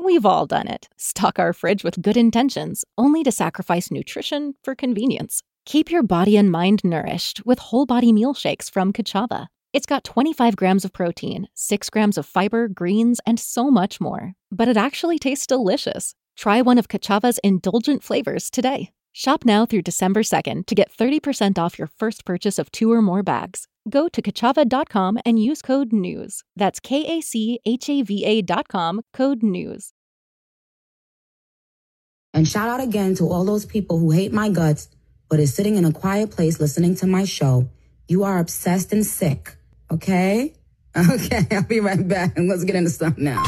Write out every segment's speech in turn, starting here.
We've all done it. Stock our fridge with good intentions, only to sacrifice nutrition for convenience. Keep your body and mind nourished with whole body meal shakes from Kachava. It's got 25 grams of protein, 6 grams of fiber, greens, and so much more. But it actually tastes delicious. Try one of Kachava's indulgent flavors today. Shop now through December 2nd to get 30% off your first purchase of 2 or more bags. Go to Kachava.com and use code NEWS. That's KACHAVA.com, code NEWS. And shout out again to all those people who hate my guts, but is sitting in a quiet place listening to my show. You are obsessed and sick, okay? Okay, I'll be right back, and let's get into stuff now.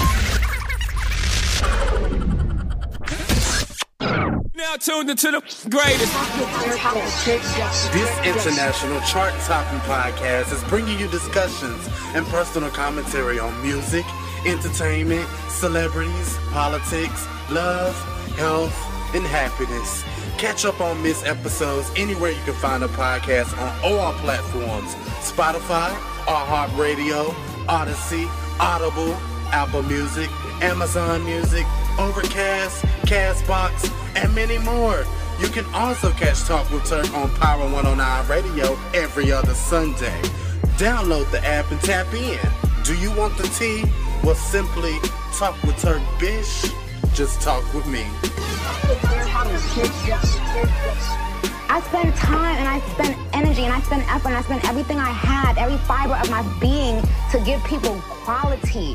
Now tuned into the greatest. This international chart-topping podcast is bringing you discussions and personal commentary on music, entertainment, celebrities, politics, love, health, and happiness. Catch up on missed episodes anywhere you can find a podcast on all platforms: Spotify, iHeartRadio, Odyssey, Audible, Apple Music, Amazon Music, Overcast, Castbox, and many more. You can also catch Talk with Turk on Power 109 Radio every other Sunday. Download the app and tap in. Do you want the tea? Well, simply talk with Turk Bish. Just talk with me. I spend time and I spend energy and I spend effort and I spend everything I had, every fiber of my being to give people quality.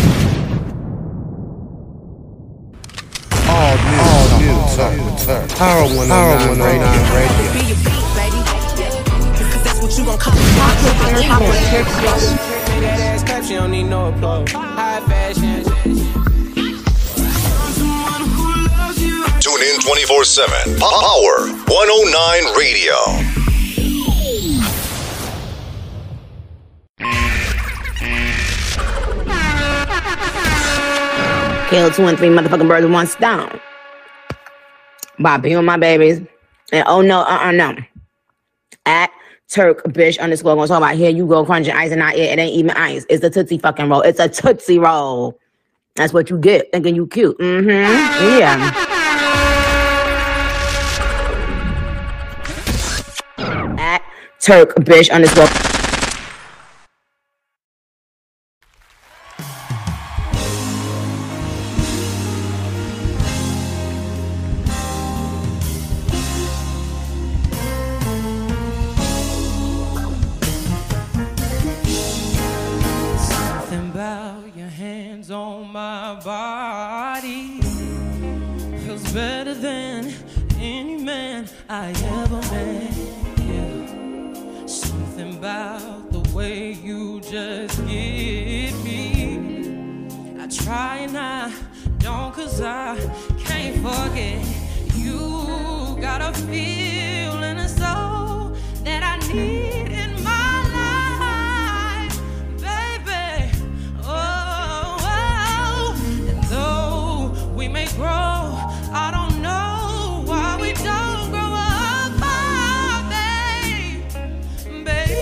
All new Talk with Turk. Power 109 Radio. Be your beat, baby. Cause that's what you gon' call it. That ass clap, she don't need no applause. High fashion. Tune in 24/7. Power 109 Radio. Kill 2 and 3 motherfucking birds with one stone. Bobby and my babies. And oh no, no. At Turk Bish _ gonna talk about here you go crunching ice and not it. It ain't even ice. It's a Tootsie fucking roll. It's a Tootsie roll. That's what you get thinking you cute. Yeah. At Turk Bish _ on my body feels better than any man I ever met. Yeah. Something about the way you just get me. I try and I don't, cause I can't forget. You got a feeling and soul that I need in my life, baby. And though we may grow, I don't know why we don't grow up, baby.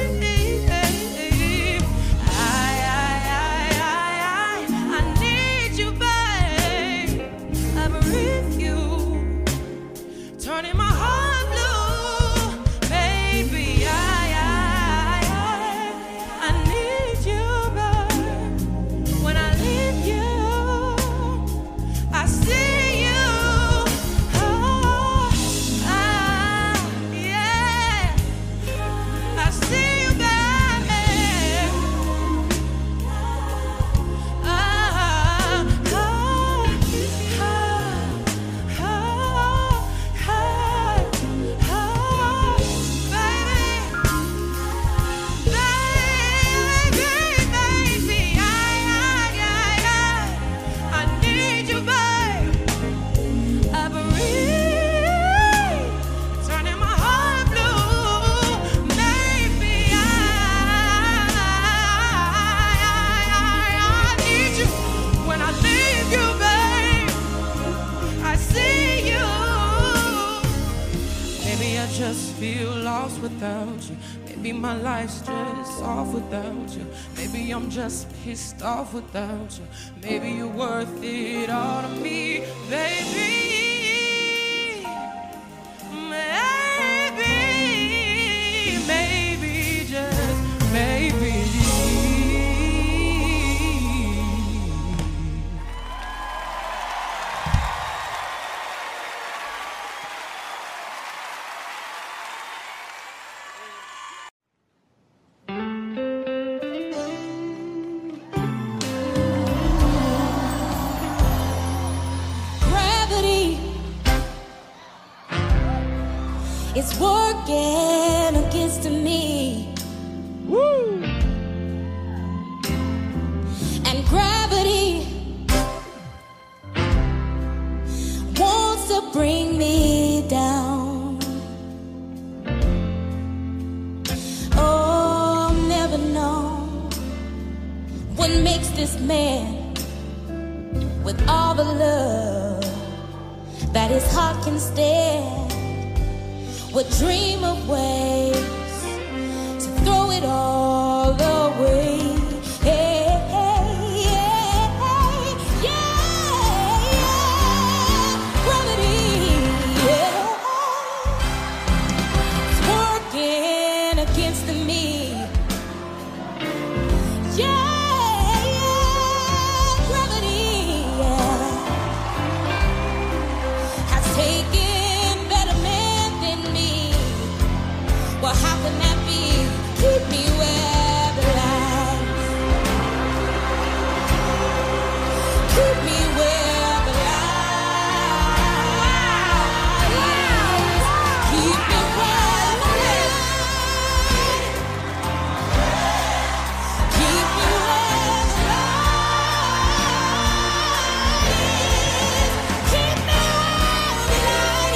I need you, babe. I breathe you, turning my heart blue, baby. I need you, babe. When I leave you, I see you. Yeah. I see you, baby. Just feel lost without you. Maybe my life's just off without you. Maybe I'm just pissed off without you. Maybe you're worth it all to me, baby. Maybe, just maybe. It's working against me. Woo! And gravity wants to bring me down. Oh, I've never known what makes this man, with all the love that his heart can stand, would dream of ways to throw it all away. Hey, hey, yeah, yeah, yeah. Gravity, yeah, it's working against me. Yeah, yeah, gravity, yeah, has taken. Well, how can that be? Keep me where the lights. Keep me where the lights. Keep me where the lights. Keep me where the lights. Keep me where the light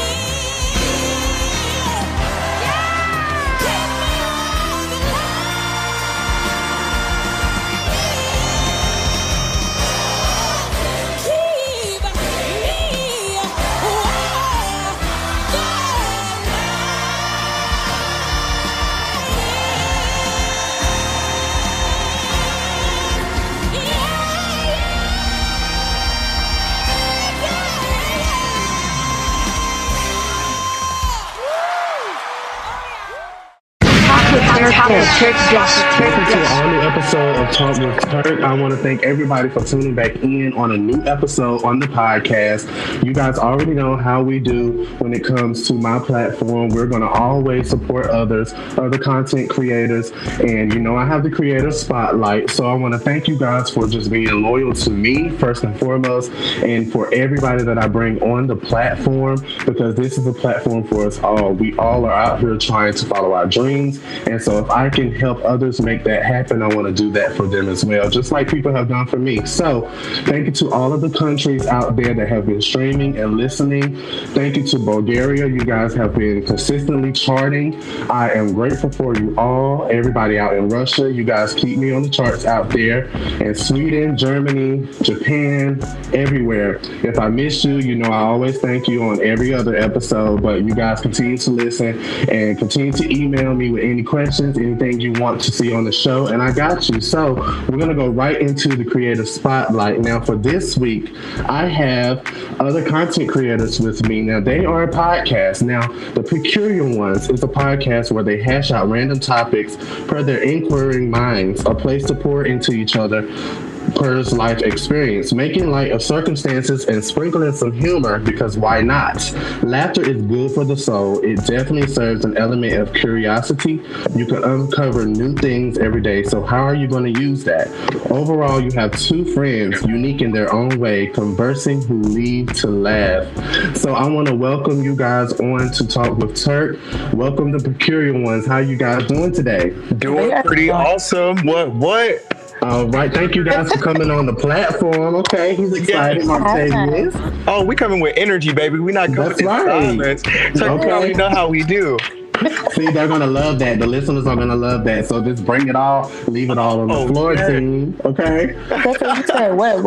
Welcome to a new episode of Talk with Turk. I want to thank everybody for tuning back in on a new episode on the podcast. You guys already know how we do when it comes to my platform. We're going to always support others, other content creators, and you know I have the creator spotlight. So I want to thank you guys for just being loyal to me first and foremost, and for everybody that I bring on the platform, because this is a platform for us all. We all are out here trying to follow our dreams, and so if I can help others make that happen, I want to do that for them as well, just like people have done for me. So thank you to all of the countries out there that have been streaming and listening. Thank you to Bulgaria. You guys have been consistently charting. I am grateful for you all. Everybody out in Russia, you guys keep me on the charts out there. And Sweden, Germany, Japan, everywhere. If I miss you, you know I always thank you on every other episode, but you guys continue to listen and continue to email me with any questions, anything you want to see on the show, and I got you. So we're going to go right into the creative spotlight. Now for this week, I have other content creators with me. Now they are a podcast. Now the Peculiar Ones is a podcast where they hash out random topics per their inquiring minds, a place to pour into each other per life experience, making light of circumstances and sprinkling some humor, because why not? Laughter is good for the soul. It definitely serves an element of curiosity. You can uncover new things every day. So how are you going to use that? Overall, you have two friends, unique in their own way, conversing who lead to laugh. So I want to welcome you guys on to Talk with Turk. Welcome to Peculiar Ones. How you guys doing today? Doing pretty awesome. What? All right, thank you guys for coming on the platform. Okay, he's excited. Martavius. Oh, we coming with energy, baby. We not coming in silence. So you already know how we do. See, they're gonna love that. The listeners are gonna love that. So just bring it all, leave it all on the floor, team. Okay. That's what you said. What?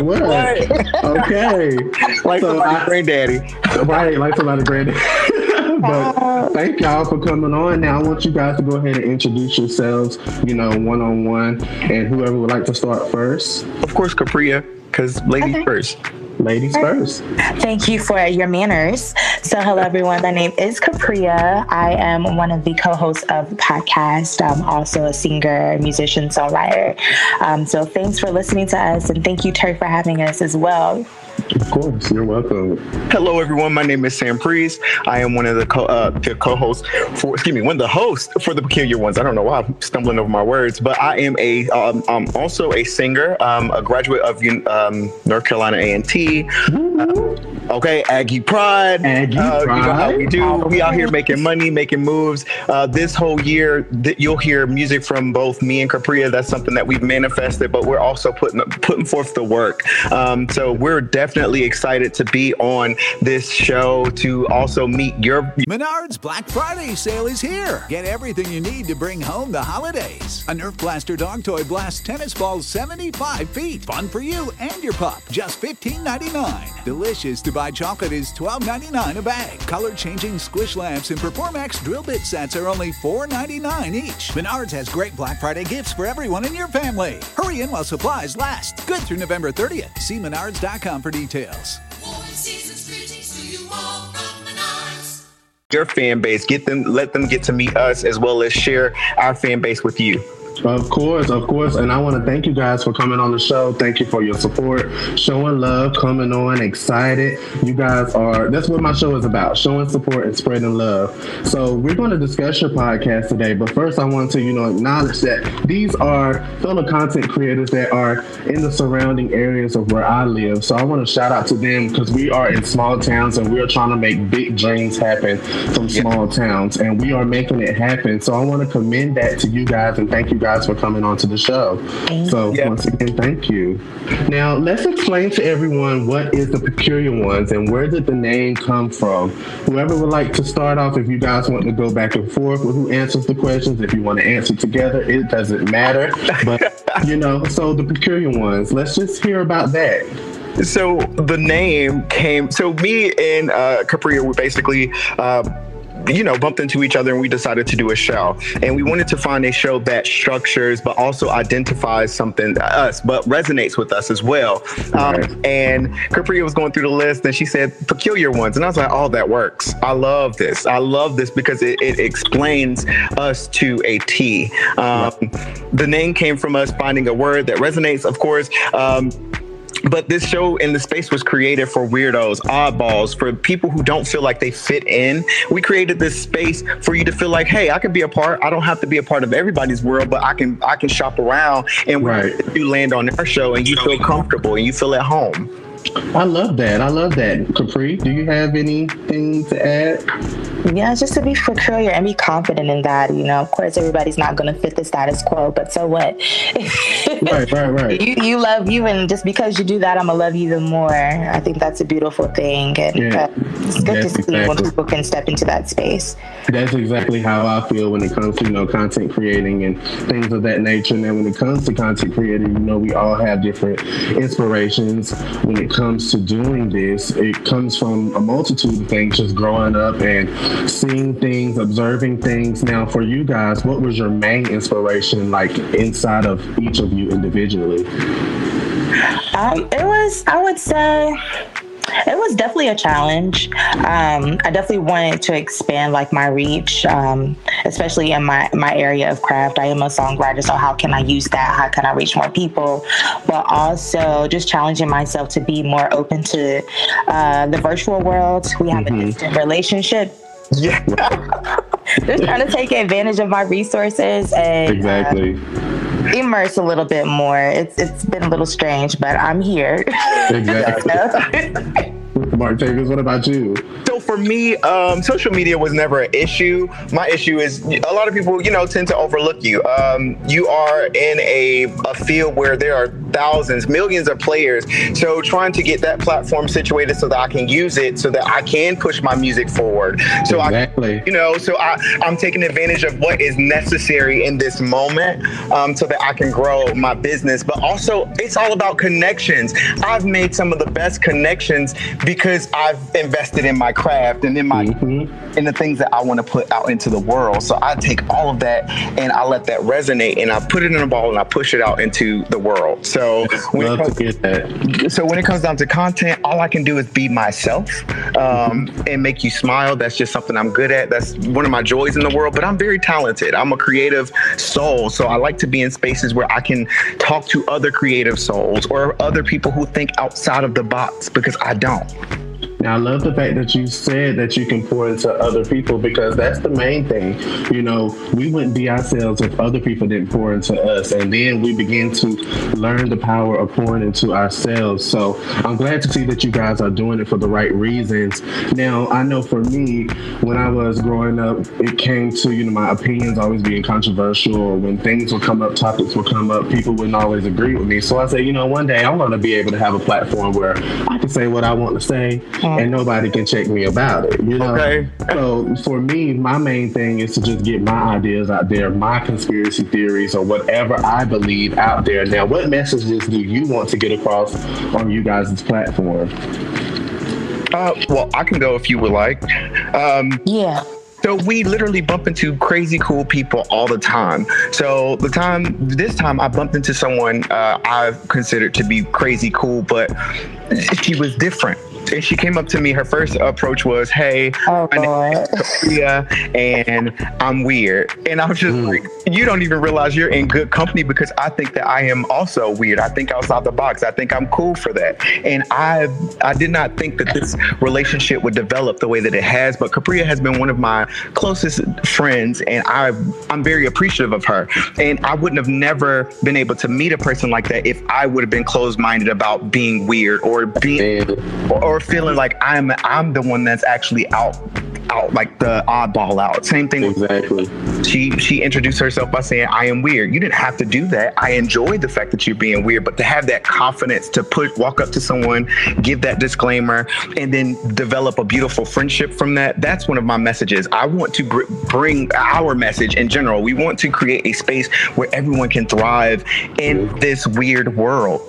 Okay. Like so somebody's granddaddy. Right, like somebody's granddaddy. But thank y'all for coming on. Now I want you guys to go ahead and introduce yourselves, one-on-one, and whoever would like to start first. Of course, Capria, because ladies first. Ladies first. Thank you for your manners. So hello, everyone. My name is Capria. I am one of the co-hosts of the podcast. I'm also a singer, musician, songwriter. So thanks for listening to us, and thank you, Turk, for having us as well. Of course, you're welcome. Hello, everyone. My name is Sam Priest. I am one of the co-hosts one of the hosts for the Peculiar Ones. I don't know why I'm stumbling over my words, but I am I'm also a singer, a graduate of North Carolina A&T. Okay, Aggie Pride. You know how we do. We out here making money, making moves. This whole year, you'll hear music from both me and Capria. That's something that we've manifested, but we're also putting forth the work. So we're definitely excited to be on this show to also meet your... Menards Black Friday sale is here. Get everything you need to bring home the holidays. A Nerf Blaster dog toy blasts tennis balls 75 feet. Fun for you and your pup. Just $15.99. Delicious to buy chocolate is $12.99 a bag. Color-changing squish lamps and Performax drill bit sets are only $4.99 each. Menards has great Black Friday gifts for everyone in your family. Hurry in while supplies last. Good through November 30th. See menards.com for details. Your fan base, let them get to meet us as well as share our fan base with you. Of course. And I want to thank you guys for coming on the show. Thank you for your support, showing love, coming on, excited. You guys that's what my show is about, showing support and spreading love. So we're going to discuss your podcast today. But first I want to, acknowledge that these are fellow content creators that are in the surrounding areas of where I live. So I want to shout out to them because we are in small towns and we're trying to make big dreams happen from small towns. And we are making it happen. So I want to commend that to you guys and thank you guys for coming on to the show. So once again, thank you. Now let's explain to everyone what is the Peculiar Ones and where did the name come from. Whoever would like to start off, if you guys want to go back and forth with who answers the questions, if you want to answer together, it doesn't matter. But so the Peculiar Ones, let's just hear about that. So the name came, so me and Capria were basically bumped into each other and we decided to do a show. And we wanted to find a show that structures but also identifies something to us, but resonates with us as well. And Capria was going through the list and she said Peculiar Ones. And I was like, oh, that works. I love this because it explains us to a T. The name came from us finding a word that resonates, of course. But this show and the space was created for weirdos, oddballs, for people who don't feel like they fit in. We created this space for you to feel like, hey, I can be a part. I don't have to be a part of everybody's world, but I can shop around and you land on our show and you feel comfortable and you feel at home. I love that. Capri, do you have anything to add? Yeah, just to be peculiar and be confident in that. Of course, everybody's not going to fit the status quo, but so what? Right. You love you, and just because you do that, I'm going to love you even more. I think that's a beautiful thing. And it's good to see when people can step into that space. That's exactly how I feel when it comes to, content creating and things of that nature. And when it comes to content creating, we all have different inspirations. When it comes to doing this, it comes from a multitude of things, just growing up and seeing things, observing things. Now, for you guys, what was your main inspiration like inside of each of you individually? It was definitely a challenge. I definitely wanted to expand my reach, especially in my area of craft. I am a songwriter, so how can I use that? How can I reach more people? But also just challenging myself to be more open to the virtual world. We have a distant relationship. Yeah. Just trying to take advantage of my resources and immerse a little bit more. It's been a little strange, but I'm here. Exactly. Mark Davis, what about you? So for me, social media was never an issue. My issue is a lot of people, tend to overlook you. You are in a field where there are thousands, millions of players. So trying to get that platform situated so that I can use it, so that I can push my music forward. So exactly. I'm taking advantage of what is necessary in this moment, so that I can grow my business. But also, it's all about connections. I've made some of the best connections because I've invested in my craft and in my in the things that I want to put out into the world. So I take all of that and I let that resonate, and I put it in a ball and I push it out into the world. So when it comes down to content, all I can do is be myself, and make you smile. That's just something I'm good at. That's one of my joys in the world. But I'm very talented. I'm a creative soul. So I like to be in spaces where I can talk to other creative souls or other people who think outside of the box, because I don't. Now, I love the fact that you said that you can pour into other people, because that's the main thing. You know, we wouldn't be ourselves if other people didn't pour into us. And then we begin to learn the power of pouring into ourselves. So I'm glad to see that you guys are doing it for the right reasons. Now, I know for me, when I was growing up, it came to, my opinions always being controversial, or when things would come up, topics would come up, people wouldn't always agree with me. So I said, one day I want to be able to have a platform where I can say what I want to say, and nobody can check me about it, Okay. So for me, my main thing is to just get my ideas out there, my conspiracy theories, or whatever I believe out there. Now, what messages do you want to get across on you guys' platform? Well, I can go if you would like. Yeah. So we literally bump into crazy cool people all the time. So this time I bumped into someone I've considered to be crazy cool, but she was different. And she came up to me. Her first approach was, "Hey, my name is Sophia, and I'm weird." And I was just like, "You don't even realize you're in good company, because I think that I am also weird. I think outside the box. I think I'm cool for that." And I did not think that this relationship would develop the way that it has. But Capria has been one of my closest friends, and I'm very appreciative of her. And I wouldn't have never been able to meet a person like that if I would have been closed-minded about being weird, or or feeling like I'm the one that's actually out like the oddball out. Same thing. Exactly. She introduced herself by saying, "I am weird." You didn't have to do that. I enjoyed the fact that you're being weird, but to have that confidence to walk up to someone, give that disclaimer, and then develop a beautiful friendship from that. That's one of my messages. I want to bring our message in general. We want to create a space where everyone can thrive in this weird world.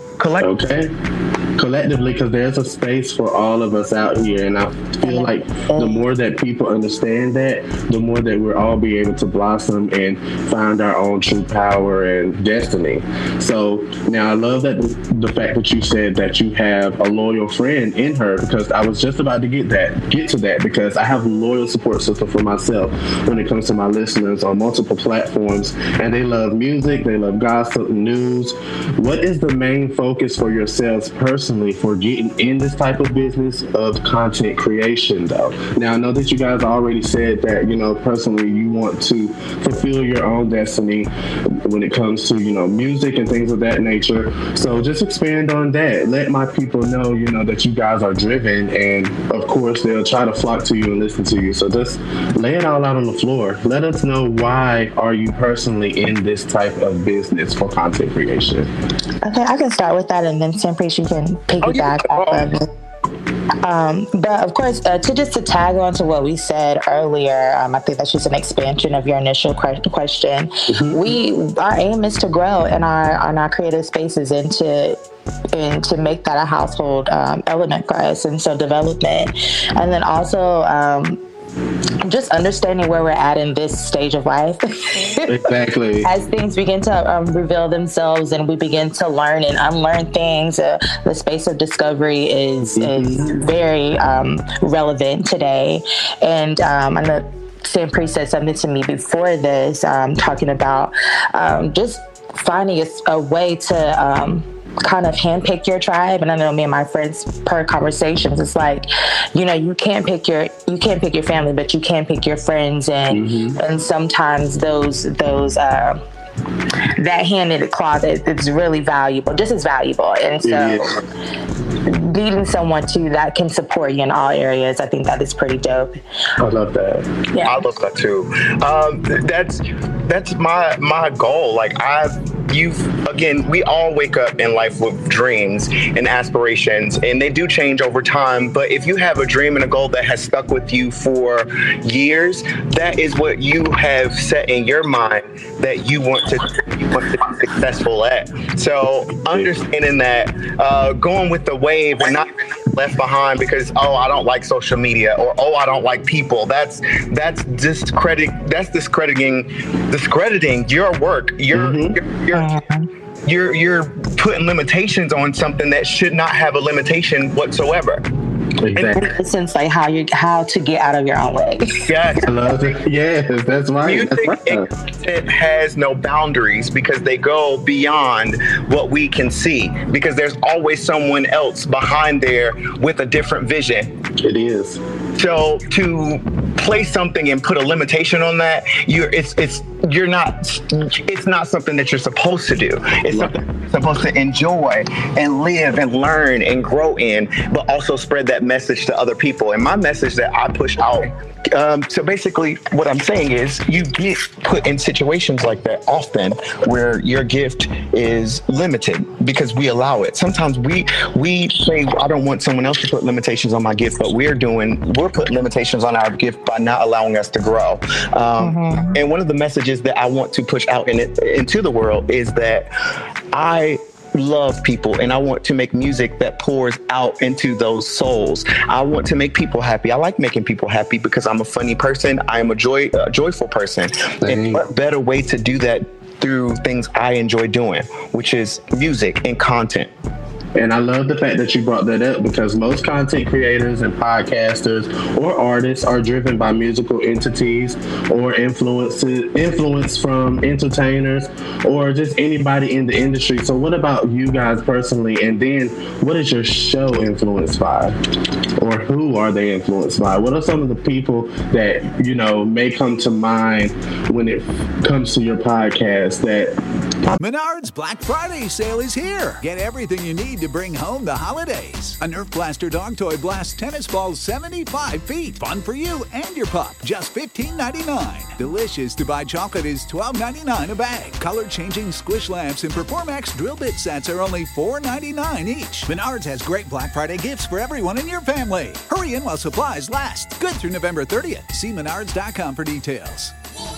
Collectively, because there's a space for all of us out here, and I feel like the more that people understand that, the more that we'll all be able to blossom and find our own true power and destiny. So now I love that the fact that you said that you have a loyal friend in her, because I was just about to get to that, because I have a loyal support system for myself when it comes to my listeners on multiple platforms, and they love music, they love gossip, news. What is the main focus for yourselves personally for getting in this type of business of content creation, though? Now, I know that you guys already said that, personally you want to fulfill your own destiny when it comes to, music and things of that nature. So just expand on that. Let my people know, that you guys are driven, and of course they'll try to flock to you and listen to you. So just lay it all out on the floor. Let us know, why are you personally in this type of business for content creation? Okay, I can start with that, and then Samprise, you can piggyback off of it. But of course, to tag on to what we said earlier, I think that's just an expansion of your initial question. Our aim is to grow in our creative spaces and to make that a household element for us, and so development, and then also just understanding where we're at in this stage of life. Exactly. As things begin to reveal themselves and we begin to learn and unlearn things, the space of discovery is very relevant today. And I know Samprise said something to me before this, talking about just finding a way to kind of handpick your tribe. And I know me and my friends, per conversations, it's like, you can't pick your family, but you can pick your friends, and sometimes those that hand in the closet, it's really valuable, just as valuable. And so needing someone too that can support you in all areas. I think that is pretty dope. I love that. Yeah. I love that too. That's my goal. Like we all wake up in life with dreams and aspirations, and they do change over time. But if you have a dream and a goal that has stuck with you for years, that is what you have set in your mind that you want to be successful at. So understanding that, going with the wave and not left behind because I don't like social media or I don't like people. That's discrediting your work. You're putting limitations on something that should not have a limitation whatsoever. Exactly. In essence, like how to get out of your own way. Yes. I love it. Yes, that's right. It has no boundaries because they go beyond what we can see, because there's always someone else behind there with a different vision. It is. So to place something and put a limitation on that, it's not something that you're supposed to do. It's something you're supposed to enjoy and live and learn and grow in, but also spread that message to other people. And my message that I push out, so basically what I'm saying is you get put in situations like that often where your gift is limited because we allow it. Sometimes we say, I don't want someone else to put limitations on my gift, but we're putting limitations on our gift by not allowing us to grow. And one of the messages that I want to push out into the world is that I love people and I want to make music that pours out into those souls. I want to make people happy. I like making people happy because I'm a funny person. I am a joyful person. And what better way to do that through things I enjoy doing, which is music and content. And I love the fact that you brought that up because most content creators and podcasters or artists are driven by musical entities or influence from entertainers or just anybody in the industry. So what about you guys personally? And then what is your show influenced by? Or who are they influenced by? What are some of the people that, may come to mind when it comes to your podcast that... Menards Black Friday sale is here. Get everything you need to bring home the holidays. A Nerf Blaster Dog Toy blasts tennis balls 75 feet. Fun for you and your pup. Just $15.99. Delicious to buy chocolate is $12.99 a bag. Color-changing squish lamps and Performax drill bit sets are only $4.99 each. Menards has great Black Friday gifts for everyone in your family. Hurry in while supplies last. Good through November 30th. See menards.com for details.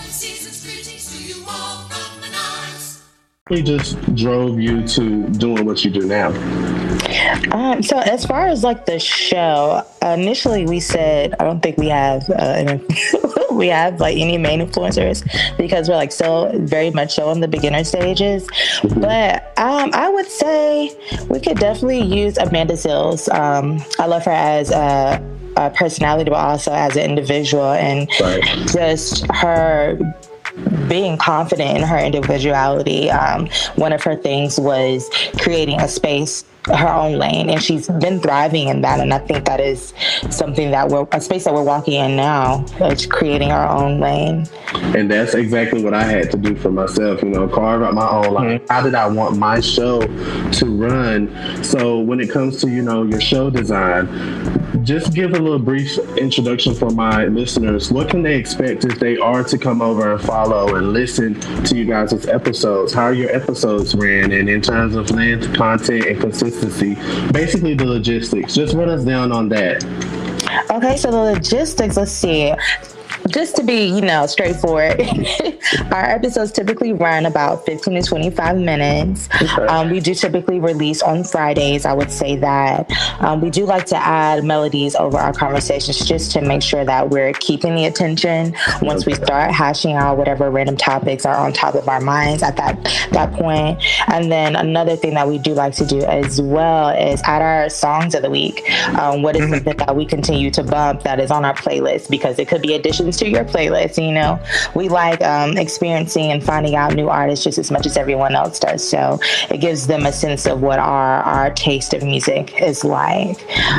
Just drove you to doing what you do now? So as far as like the show, initially we said I don't think we have we have like any main influencers because we're like still very much so in the beginner stages. But I would say we could definitely use Amanda Seales. I love her as a personality, but also as an individual, and just her being confident in her individuality. One of her things was creating a space, her own lane, and she's been thriving in that. And I think that is something that a space that we're walking in now, is creating our own lane. And that's exactly what I had to do for myself, carve out my own lane. How did I want my show to run? So when it comes to, your show design, just give a little brief introduction for my listeners. What can they expect if they are to come over and follow and listen to you guys' episodes? How are your episodes ran? And in terms of length, content, and consistency, basically the logistics. Just run us down on that. Okay, so the logistics, let's see. Just to be, straightforward, our episodes typically run about 15 to 25 minutes. Okay. We do typically release on Fridays, I would say that. We do like to add melodies over our conversations just to make sure that we're keeping the attention once we start hashing out whatever random topics are on top of our minds at that point. And then another thing that we do like to do as well is add our songs of the week. What is something that we continue to bump that is on our playlist, because it could be additions to your playlist. We like experiencing and finding out new artists just as much as everyone else does. So it gives them a sense of what our taste of music is like.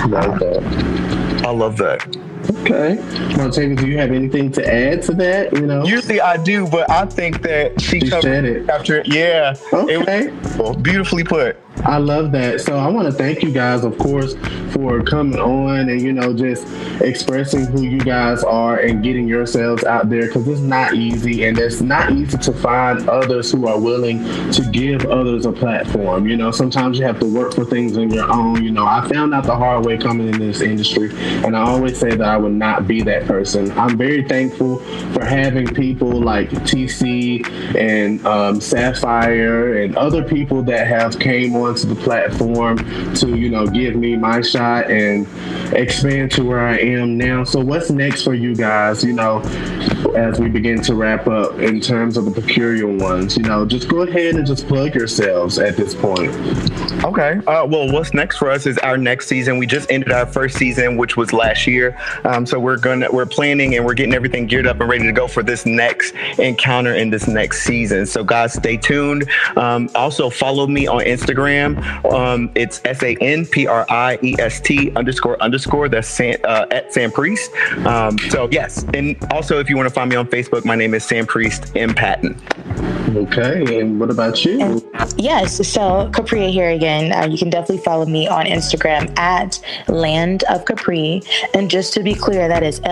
I love that. Okay. Montana, do you have anything to add to that? Usually I do, but I think that she said it. After, yeah. Okay. Beautifully put. I love that. So I want to thank you guys, of course, for coming on and, just expressing who you guys are and getting yourselves out there, because it's not easy, and it's not easy to find others who are willing to give others a platform. Sometimes you have to work for things on your own. I found out the hard way coming in this industry, and I always say that I would not be that person. I'm very thankful for having people like TC and Sapphire and other people that have came onto the platform to, give me my shot and expand to where I am now. So what's next for you guys, as we begin to wrap up in terms of the Peculiar Ones? Just go ahead and just plug yourselves at this point. Okay. Well, what's next for us is our next season. We just ended our first season, which was last year. So we're planning and we're getting everything geared up and ready to go for this next encounter in this next season. So guys, stay tuned. Also follow me on Instagram. It's SANPRIEST__. That's at Sam Priest. So yes. And also if you want to find me on Facebook, my name is Sam Priest M. Patton. Okay, and what about you? Yes, so Capri here again. You can definitely follow me on Instagram at Land of Capri. And just to be clear, that is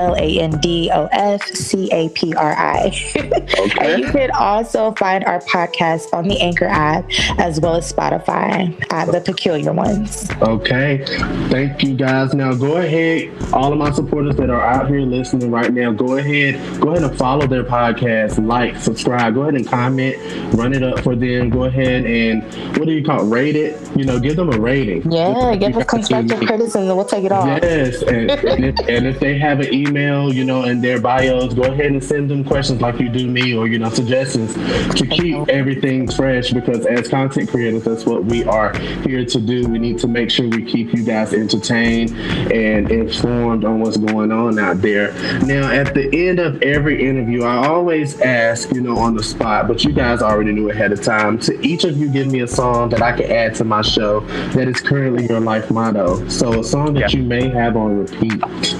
LANDOFCAPRI. Okay. And you can also find our podcast on the Anchor app as well as Spotify at The Peculiar Ones. Okay, thank you guys. Now go ahead, all of my supporters that are out here listening right now, go ahead and follow their podcast, like, subscribe, go ahead and comment, run it up for them. Go ahead and rate it. Give them a rating. Yeah, give us constructive criticism. We'll take it all. Yes, and if they have an email, in their bios, go ahead and send them questions like you do me, or suggestions to keep everything fresh. Because as content creators, that's what we are here to do. We need to make sure we keep you guys entertained and informed on what's going on out there. Now, at the end of every interview, I always ask, on the spot, but you guys already knew ahead of time, to each of you give me a song that I can add to my show that is currently your life motto. So a song that you may have on repeat.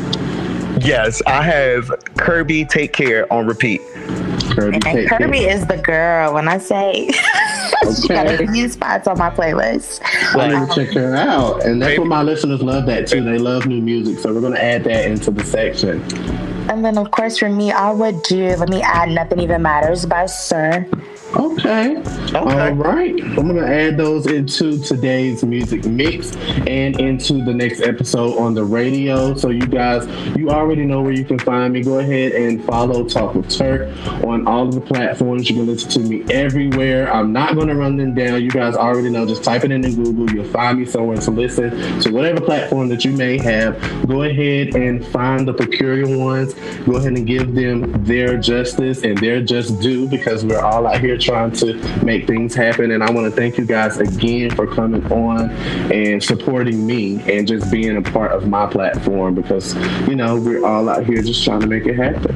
Yes, I have Kirby Take Care on repeat. Kirby is the girl. When I say she got a few spots on my playlist. I need to check her out. And that's what my listeners love that too. They love new music. So we're going to add that into the section. And then, of course, for me, I would let me add Nothing Even Matters by Sir. Okay. All right. I'm going to add those into today's music mix and into the next episode on the radio. So you guys, you already know where you can find me. Go ahead and follow Talk with Turk on all of the platforms. You can listen to me everywhere. I'm not going to run them down. You guys already know. Just type it in Google. You'll find me somewhere to listen to whatever platform that you may have. Go ahead and find the Peculiar Ones. Go ahead and give them their justice and their just due, because we're all out here trying to make things happen. And I want to thank you guys again for coming on and supporting me and just being a part of my platform, because we're all out here just trying to make it happen.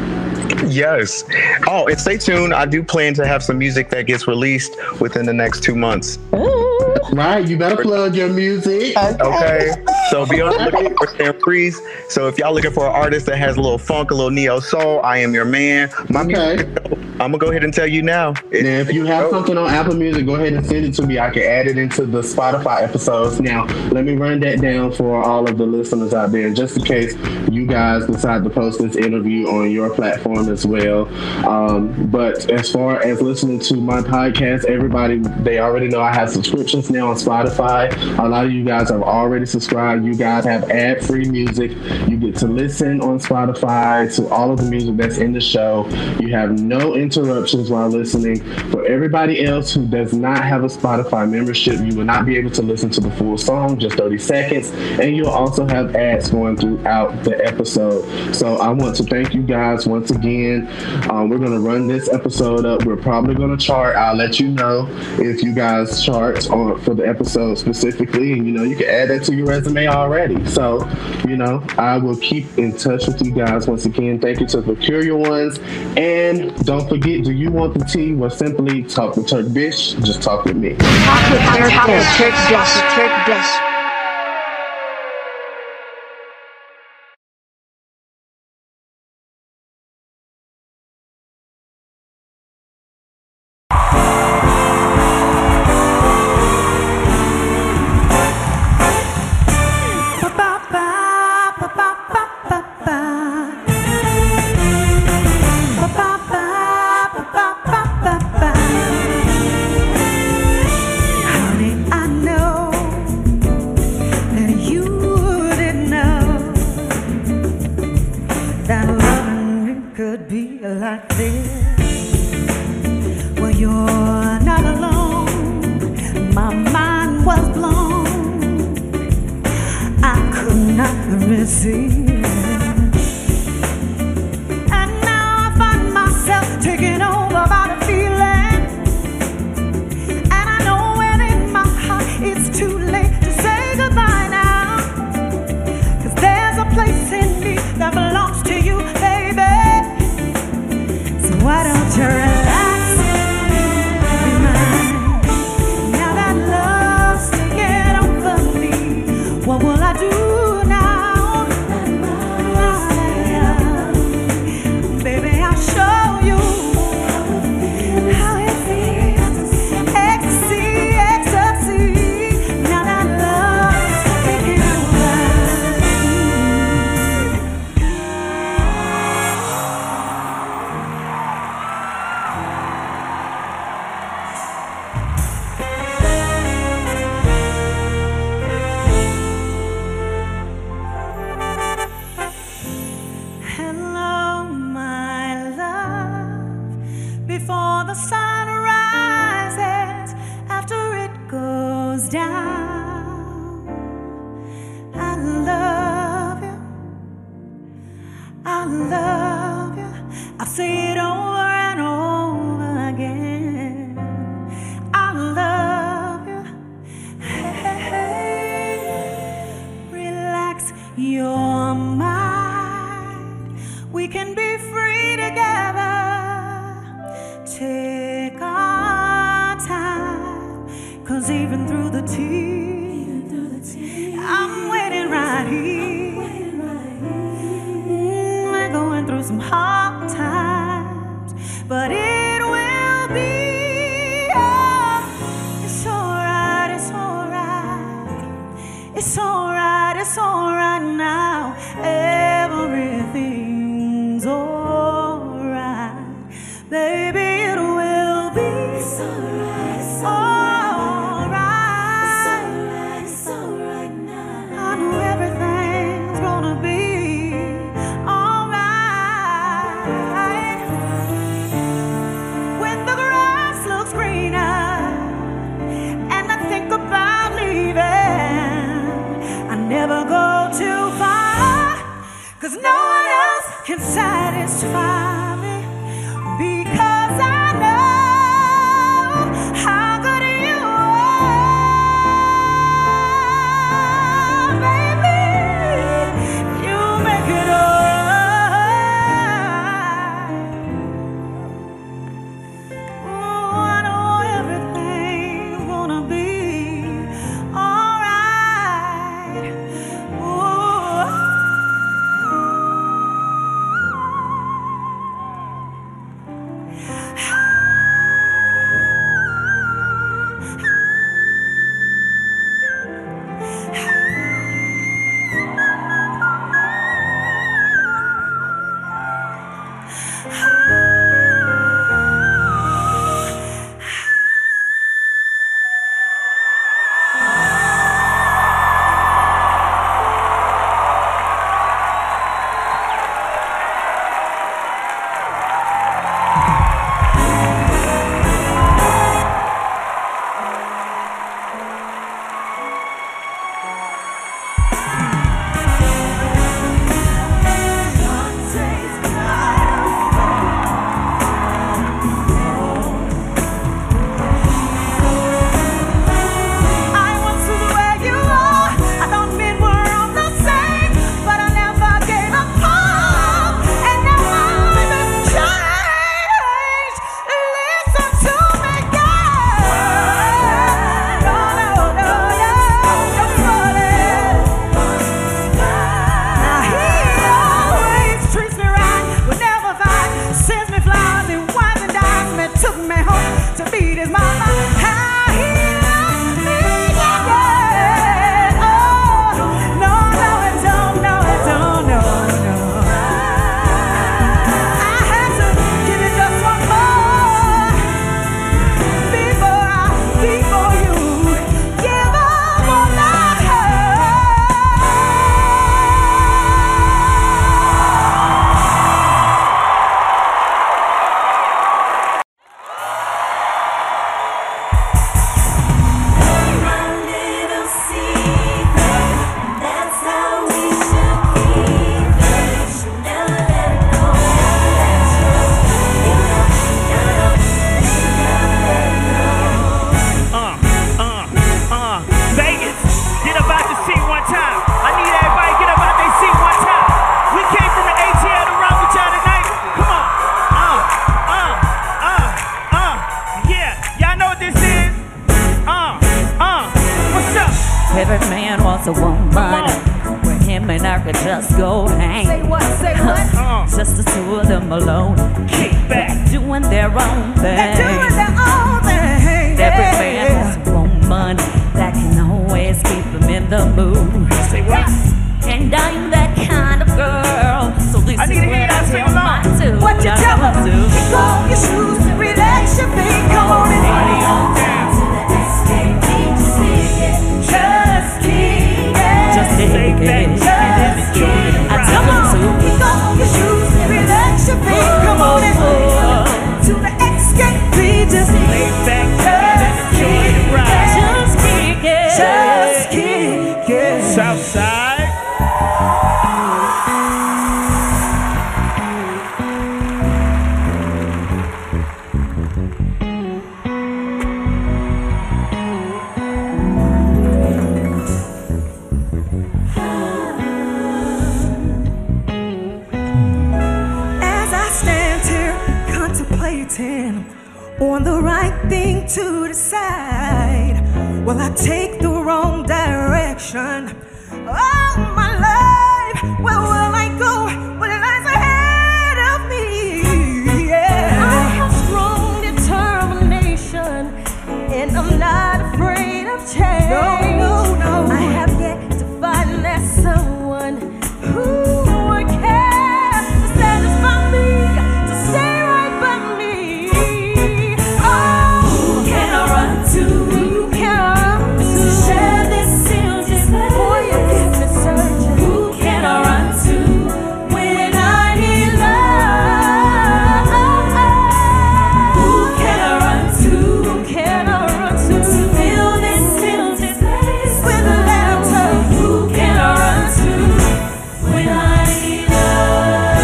Yes. Oh, and stay tuned. I do plan to have some music that gets released within the next 2 months. Right, you better plug your music. Okay. So be on the lookout for Sam Priest. So if y'all looking for an artist that has a little funk, a little neo soul, I am your man. My music, I'm gonna go ahead and tell you now. Now, if you have something on Apple Music, go ahead and send it to me. I can add it into the Spotify episodes. Now, let me run that down for all of the listeners out there, just in case you guys decide to post this interview on your platform as well. But as far as listening to my podcast, everybody, they already know I have subscriptions now on Spotify. A lot of you guys have already subscribed. You guys have ad-free music. You get to listen on Spotify to all of the music that's in the show. You have no interruptions while listening. For everybody else who does not have a Spotify membership, you will not be able to listen to the full song, just 30 seconds. And you'll also have ads going throughout the episode. So I want to thank you guys once again. We're going to run this episode up. We're probably going to chart. I'll let you know if you guys chart for the episode specifically. And, you can add that to your resume already. So, I will keep in touch with you guys once again. Thank you to the Peculiar Ones. And don't forget, do you want the tea? Well, simply talk with Turk Bish. Just talk with me. Talk with Turk Bish. like this. Well, you're not alone. My mind was blown. I could not resist. And now I find myself taken over by the feeling. And I know within my heart it's too late to say goodbye now. 'Cause there's a place in me that belongs to you, baby. So why don't you relax, be mine? Now that love's taken over me, what will I do now? Baby, I'll show you how it feels. Ecstasy, ecstasy. Now that love's taken over. Hello, my love. Before the sun rises, after it goes down, I love you. I love you. I'll say it over and over again. I love you. Hey, hey, hey. Relax your mind. We can be free together. Take our time. 'Cause even through the tears, I'm waiting right here. We're going through some hard times, but it will be. It's alright, it's alright. It's alright, it's alright now. Everything's alright. Baby, it will be. It's alright, it's alright. It's alright, it's alright now. I know everything's gonna be alright. When the grass looks greener and I think about leaving, I never go too far, 'cause no one else can satisfy me, because I know how good you are, baby. You make it alright. Oh, I know everything's gonna be alright. Oh, wants a woman where him and I could just go hang. Say what? Say what? Just the two of them alone. Kick back, doing their own thing. They're doing their own thing. Every man has a woman that can always keep him in the mood. Say what? And I'm that kind of girl. So this I is need to what hear that I sing tell along. mine to. What you tell them? Kick off your shoes, relax your feet, come on and party on down. Just kick it. Just kick it. Just kick it. I tell them to. Kick off your shoes, relax your feet, come on and to the escape. Just lay back, just kick it. Just kick it. Just kick it. Southside. As I stand here contemplating on the right thing to decide, will I take the wrong direction? Oh, my life, where will I go? What lies ahead of me? Yeah. I have strong determination, and I'm not afraid of change. No. I have yet to find that someone who would care to satisfy me, to stay right by me. Oh, who can I run to? Who can I run to? Share this illness. Boy, you keep me searching. Who can I run to when I need love? Who can I run to? Who can I run to? Fill this illness with laughter. Who can I run to when I need love?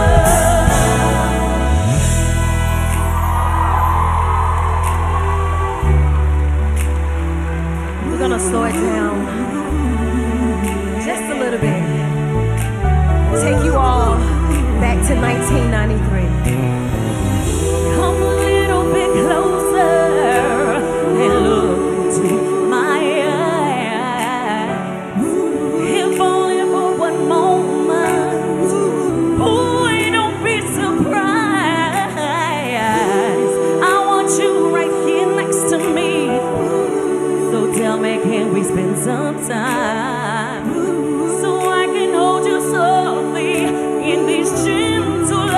We're gonna slow it down just a little bit. Take you all back to 1993. Come a little bit closer and look into my eyes. If only for one moment. Boy, don't be surprised. I want you right here next to me. So tell me, can we spend some time so I can hold you softly in these gentle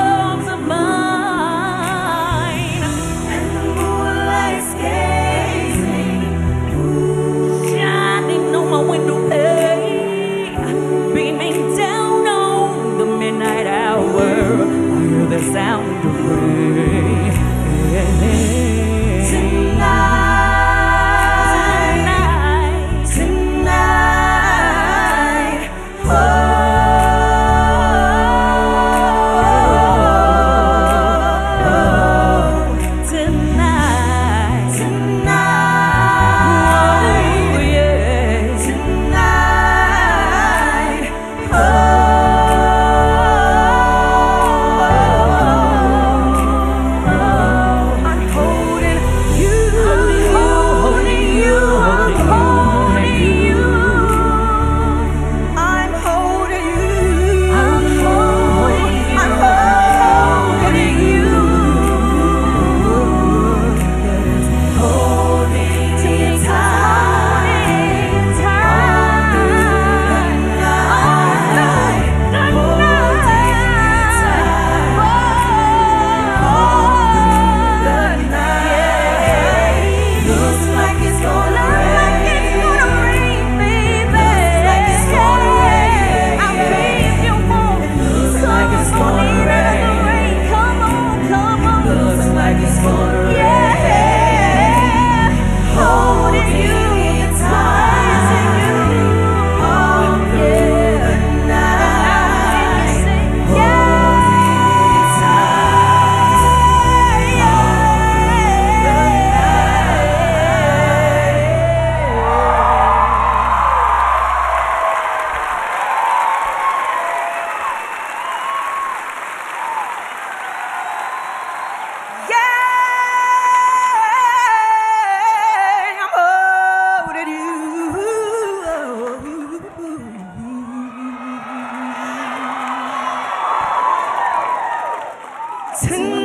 tonight.